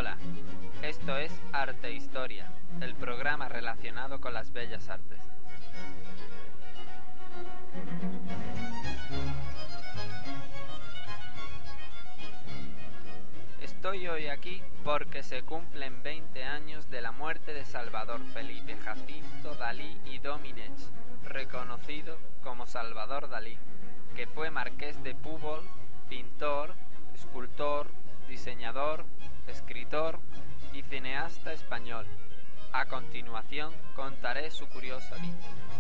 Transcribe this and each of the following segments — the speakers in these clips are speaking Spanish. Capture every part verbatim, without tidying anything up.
Hola, esto es Arte e Historia, el programa relacionado con las bellas artes. Estoy hoy aquí porque se cumplen veinte años de la muerte de Salvador Felipe Jacinto Dalí y Domínguez, reconocido como Salvador Dalí, que fue marqués de Púbol, pintor, escultor, diseñador, escritor y cineasta español. A continuación contaré su curiosa vida.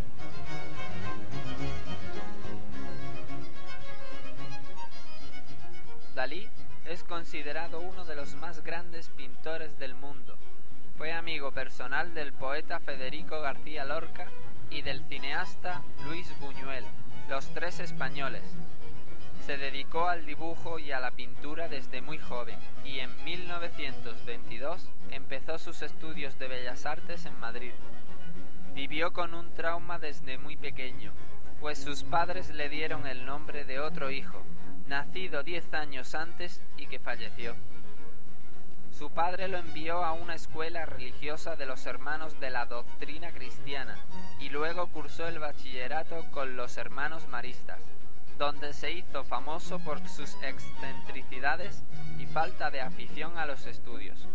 Dalí es considerado uno de los más grandes pintores del mundo. Fue amigo personal del poeta Federico García Lorca y del cineasta Luis Buñuel, los tres españoles. Se dedicó al dibujo y a la pintura desde muy joven y en mil novecientos veintidós empezó sus estudios de Bellas Artes en Madrid. Vivió con un trauma desde muy pequeño, pues sus padres le dieron el nombre de otro hijo, nacido diez años antes y que falleció. Su padre lo envió a una escuela religiosa de los Hermanos de la Doctrina Cristiana y luego cursó el bachillerato con los Hermanos Maristas, donde se hizo famoso por sus excentricidades y falta de afición a los estudios.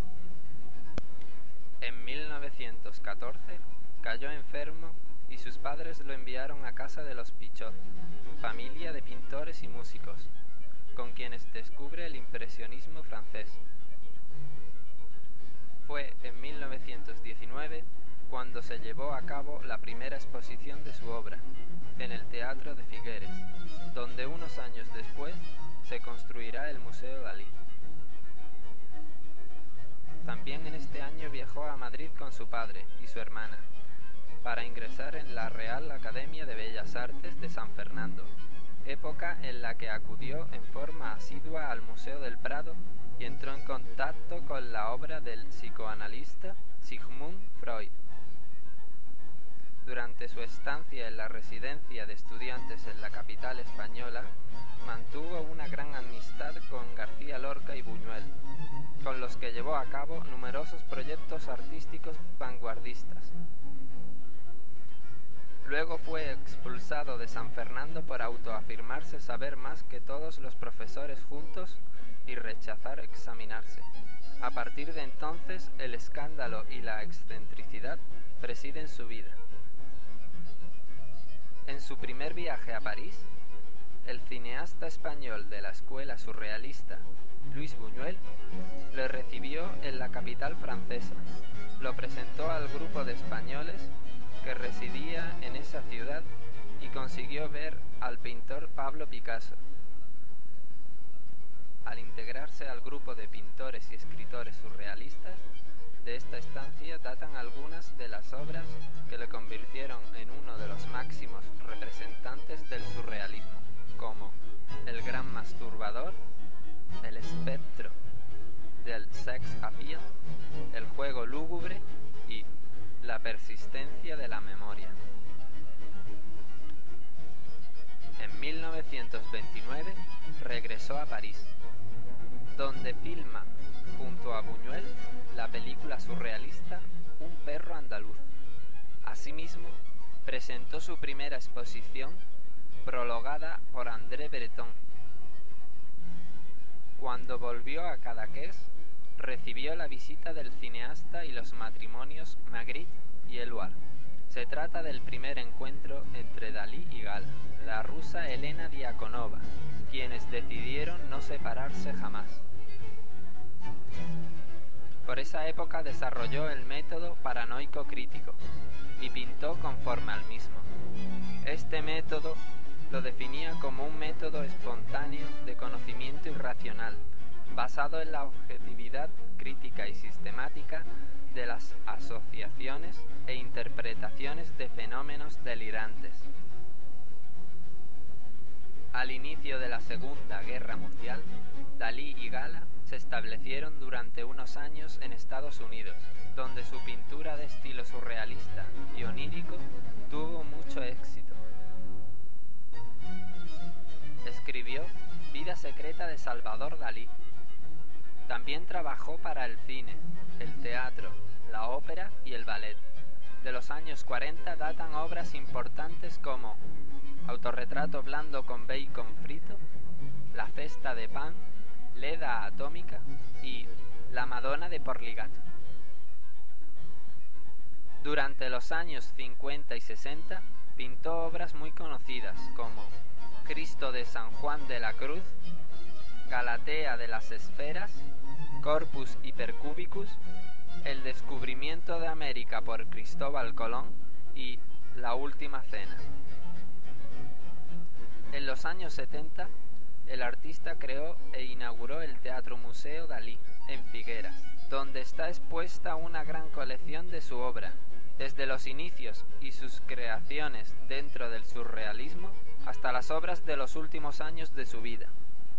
En mil novecientos catorce cayó enfermo y sus padres lo enviaron a casa de los Pichot, familia de pintores y músicos, con quienes descubre el impresionismo francés. Fue en mil novecientos diecinueve cuando se llevó a cabo la primera exposición de su obra, en el Teatro de Figueres, donde unos años después se construirá el Museo Dalí. También en este año viajó a Madrid con su padre y su hermana, para ingresar en la Real Academia de Bellas Artes de San Fernando, época en la que acudió en forma asidua al Museo del Prado y entró en contacto con la obra del psicoanalista Sigmund Freud. Durante su estancia en la residencia de estudiantes en la capital española, mantuvo una gran amistad con García Lorca y Buñuel, con los que llevó a cabo numerosos proyectos artísticos vanguardistas. Luego fue expulsado de San Fernando por autoafirmarse saber más que todos los profesores juntos y rechazar examinarse. A partir de entonces, el escándalo y la excentricidad presiden su vida. En su primer viaje a París, el cineasta español de la escuela surrealista, Luis Buñuel, le recibió en la capital francesa. Lo presentó al grupo de españoles que residía en esa ciudad y consiguió ver al pintor Pablo Picasso. Al integrarse al grupo de pintores y escritores surrealistas, de esta estancia datan algunas de las obras que le convirtieron en uno de los máximos representantes del surrealismo, como El Gran Masturbador, El Espectro del Sex Appeal, El Juego Lúgubre y La Persistencia de la Memoria. En mil novecientos veintinueve regresó a París, donde filma junto a Buñuel la película surrealista Un perro andaluz. Asimismo, presentó su primera exposición, prologada por André Breton. Cuando volvió a Cadaqués, recibió la visita del cineasta y los matrimonios Magritte y Éluard. Se trata del primer encuentro entre Dalí y Gala, la rusa Elena Diakonova, quienes decidieron no separarse jamás. Por esa época desarrolló el método paranoico crítico y pintó conforme al mismo. Este método lo definía como un método espontáneo de conocimiento irracional, basado en la objetividad crítica y sistemática de las asociaciones e interpretaciones de fenómenos delirantes. Al inicio de la Segunda Guerra Mundial, Dalí y Gala se establecieron durante unos años en Estados Unidos, donde su pintura de estilo surrealista y onírico tuvo mucho éxito. Escribió Vida secreta de Salvador Dalí, También trabajó para el cine, el teatro, la ópera y el ballet. De los años cuarenta datan obras importantes como Autorretrato blando con bacon frito, La cesta de pan, Leda atómica y La Madonna de Porligat. Durante los años cincuenta y sesenta pintó obras muy conocidas como Cristo de San Juan de la Cruz, Galatea de las Esferas, Corpus Hypercubicus, El descubrimiento de América por Cristóbal Colón y La Última Cena. En los años setenta, el artista creó e inauguró el Teatro Museo Dalí, en Figueras, donde está expuesta una gran colección de su obra, desde los inicios y sus creaciones dentro del surrealismo hasta las obras de los últimos años de su vida.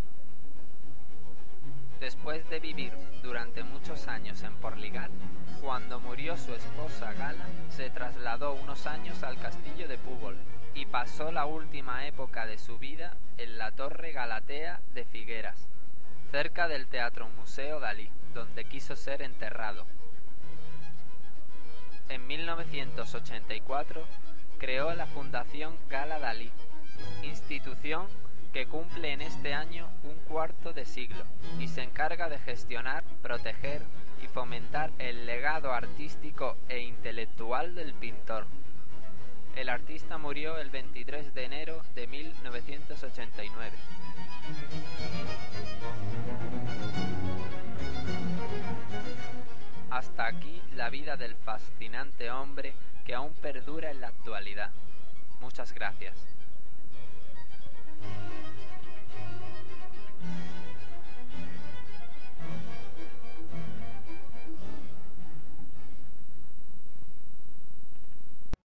Después de vivir durante muchos años en Porligat, cuando murió su esposa Gala, se trasladó unos años al castillo de Púbol y pasó la última época de su vida en la Torre Galatea de Figueras, cerca del Teatro Museo Dalí, donde quiso ser enterrado. En mil novecientos ochenta y cuatro creó la Fundación Gala Dalí, institución que cumple en este año un cuarto de siglo y se encarga de gestionar, proteger y fomentar el legado artístico e intelectual del pintor. El artista murió el veintitrés de enero de mil novecientos ochenta y nueve. Hasta aquí la vida del fascinante hombre que aún perdura en la actualidad. Muchas gracias.